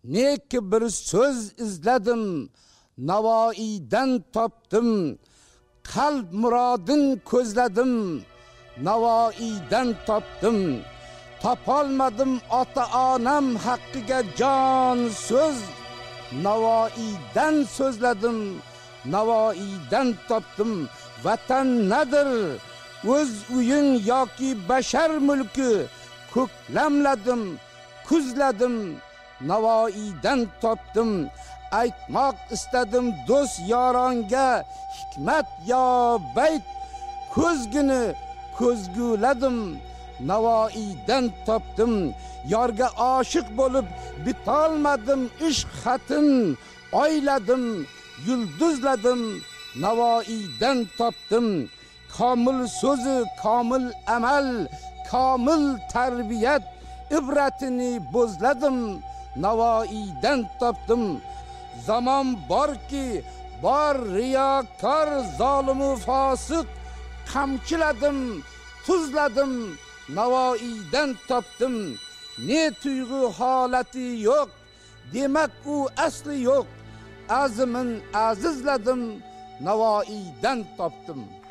Neki bir so'z izladim, Navoiydan topdim. Qalb murodin ko'zladim, Navoiydan topdim. Topolmadim ota-onam haqqiga jon so'z, Navoiydan so'zladim, Navoiydan topdim. Vatan nedir? O'z uying yoki bashar mulki, ko'klamladim, kuzladim, Navoiydan topdim. Aytmoq istadim do'st yoronga, hikmat yo bayt, ko'zgini ko'zguladim, Navoiydan topdim. Yorga oshiq bo'lib bitolmadim ishq xatin, oyladim, yulduzladim, Navoiydan topdim. Komil so'zi, komil amal, komil tarbiyat ibratini bo'zladim, Navoiydan topdim. Zamon borki, bor riyokor, zolimu fosiq qamchiladim, tuzladim, Navoiydan topdim. Ne tuyg'u holati yo'q, demak u asli yo'q, azmin azizladim, Navoiydan topdim.